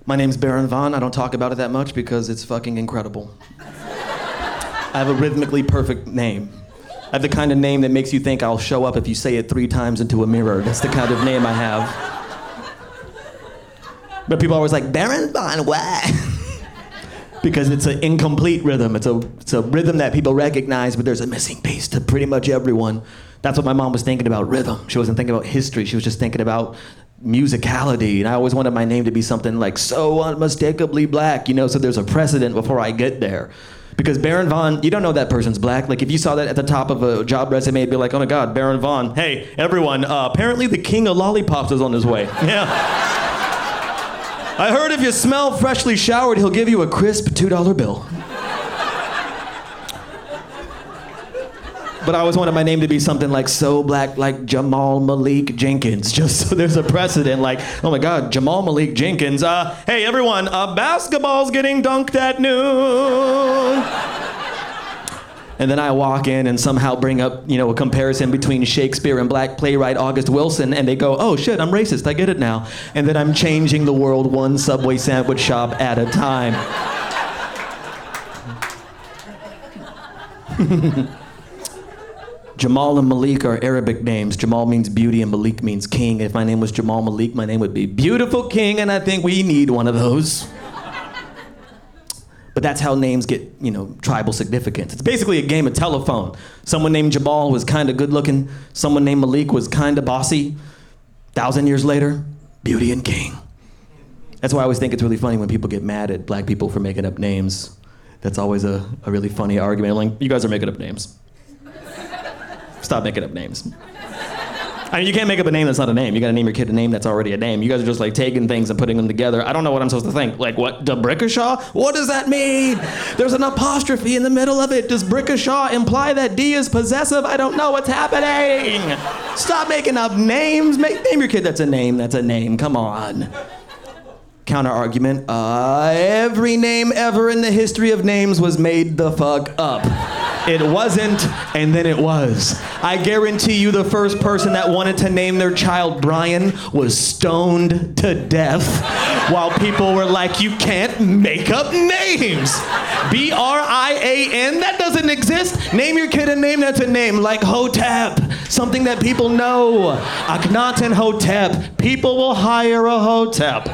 My name's Baron Vaughn. I don't talk about it that much because it's fucking incredible. I have a rhythmically perfect name. I have the kind of name that makes you think I'll show up if you say it 3 times into a mirror. That's the kind of name I have. But people are always like, Baron Vaughn, why? Because it's an incomplete rhythm. It's a rhythm that people recognize, but there's a missing piece to pretty much everyone. That's what my mom was thinking about, rhythm. She wasn't thinking about history. She was just thinking about musicality. And I always wanted my name to be something like so unmistakably black, so there's a precedent before I get there. Because Baron Vaughn, you don't know that person's black. Like if you saw that at the top of a job resume, it'd be like, oh my God, Baron Vaughn. Hey, everyone, apparently the king of lollipops is on his way. Yeah. I heard if you smell freshly showered, he'll give you a crisp $2 bill. But I always wanted my name to be something like so black, like Jamal Malik Jenkins, just so there's a precedent, like, oh my God, Jamal Malik Jenkins. Hey everyone, basketball's getting dunked at noon. And then I walk in and somehow bring up, a comparison between Shakespeare and black playwright August Wilson, and they go, oh shit, I'm racist, I get it now. And then I'm changing the world one Subway sandwich shop at a time. Jamal and Malik are Arabic names. Jamal means beauty and Malik means king. If my name was Jamal Malik, my name would be Beautiful King, and I think we need one of those. But that's how names get, tribal significance. It's basically a game of telephone. Someone named Jamal was kind of good looking. Someone named Malik was kind of bossy. 1,000 years later, beauty and king. That's why I always think it's really funny when people get mad at black people for making up names. That's always a really funny argument. I'm like, you guys are making up names. Stop making up names. I mean, you can't make up a name that's not a name. You gotta name your kid a name that's already a name. You guys are just like taking things and putting them together. I don't know what I'm supposed to think. Like what, Debrickashaw? What does that mean? There's an apostrophe in the middle of it. Does Brickashaw imply that D is possessive? I don't know what's happening. Stop making up names. Name your kid that's a name. That's a name. Come on. Counter argument. Every name ever in the history of names was made the fuck up. It wasn't, and then it was. I guarantee you the first person that wanted to name their child Brian was stoned to death while people were like, you can't make up names. B-R-I-A-N, that doesn't exist. Name your kid a name that's a name, like Hotep, something that people know. Akhenaten Hotep. People will hire a Hotep.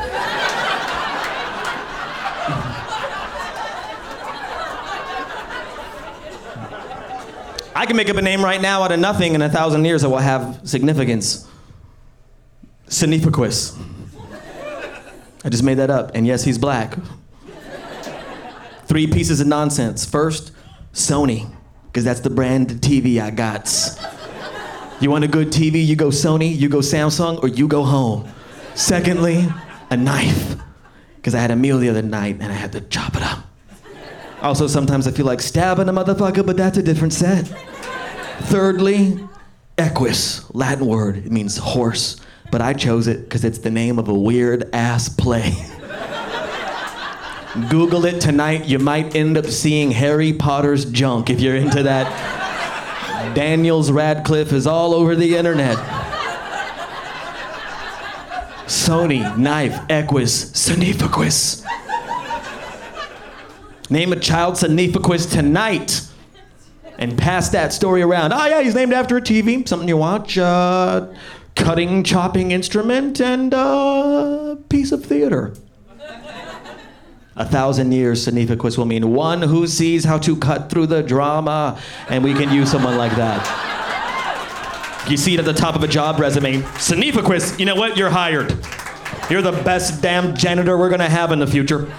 I can make up a name right now out of nothing. In 1,000 years, it will have significance. Sinifequis. I just made that up, and yes, he's black. 3 pieces of nonsense. First, Sony, because that's the brand of TV I got. You want a good TV, you go Sony, you go Samsung, or you go home. Secondly, a knife, because I had a meal the other night, and I had to chop it up. Also, sometimes I feel like stabbing a motherfucker, but that's a different set. Thirdly, equus, Latin word. It means horse, but I chose it because it's the name of a weird-ass play. Google it tonight. You might end up seeing Harry Potter's junk if you're into that. Daniels Radcliffe is all over the internet. Sony, knife, equus, Sinifequis. Name a child Sinifequis tonight and pass that story around. Oh yeah, he's named after a TV, something you watch, cutting, chopping instrument, and piece of theater. 1,000 years, Sinifequis will mean one who sees how to cut through the drama, and we can use someone like that. You see it at the top of a job resume, Sinifequis, you know what, you're hired. You're the best damn janitor we're gonna have in the future.